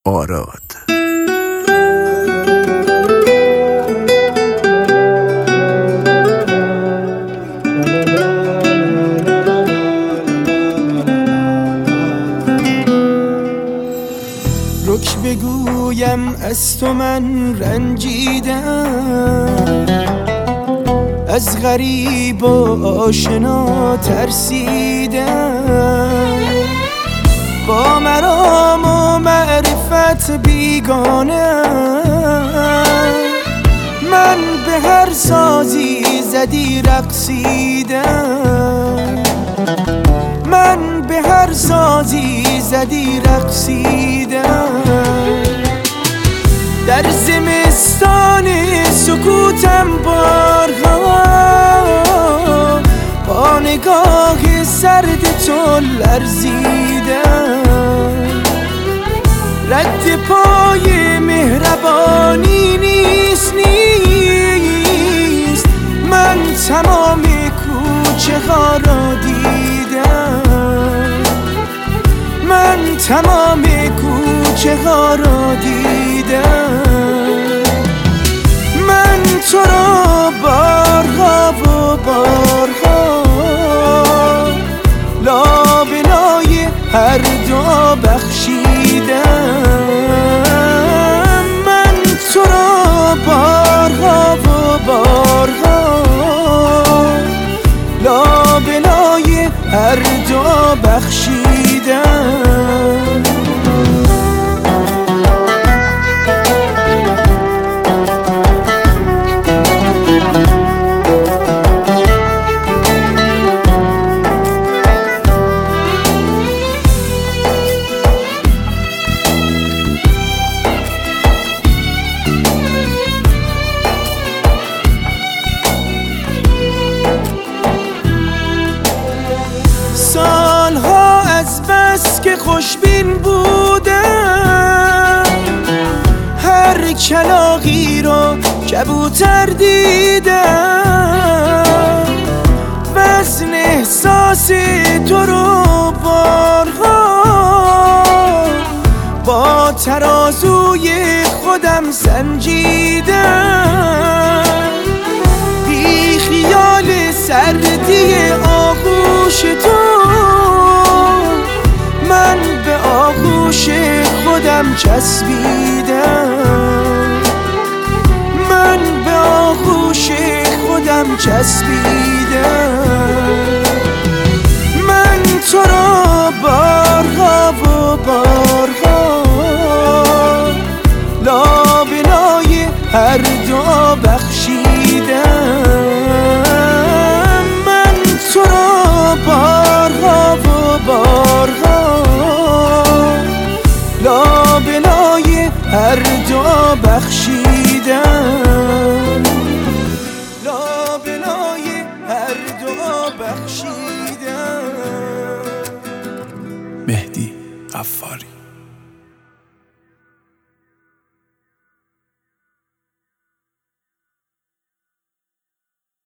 آراد. رک بگویم از تو من رنجیدم، از غریب و آشنا ترسیدم، با مرام و معرفت بیگانه. من به هر سازی زدی رقصیدم، من به هر سازی زدی رقصیدم. در زمستان سکوتم بارها با نگاه سرد تو لرزیدم. رد پای مهربانی نیست من تمام کوچه ها را دیدم، من تمام کوچه ها را دیدم. من تو را بارها و بارها لابلای هر دعا بخشیدم. من تو را بارها و بارها لابلای هر دعا بخشیدم. سالها از بس که خوشبین بودم، هر کلاغی رو کبوتر دیدم. وزن احساس تو رو بارها با ترازوی خودم سنجیدم. بی خیال سردی آغوش تو من به آغوش خودم چسبیدم، من به آغوش خودم چسبیدم. من تو را بارها و بارها لابلای هر دعا بخشیدم. من تو را بارها و بارها لابلای هر دعا بخشیدم، لابلای هر دعا بخشیدم. مهدی غفاری.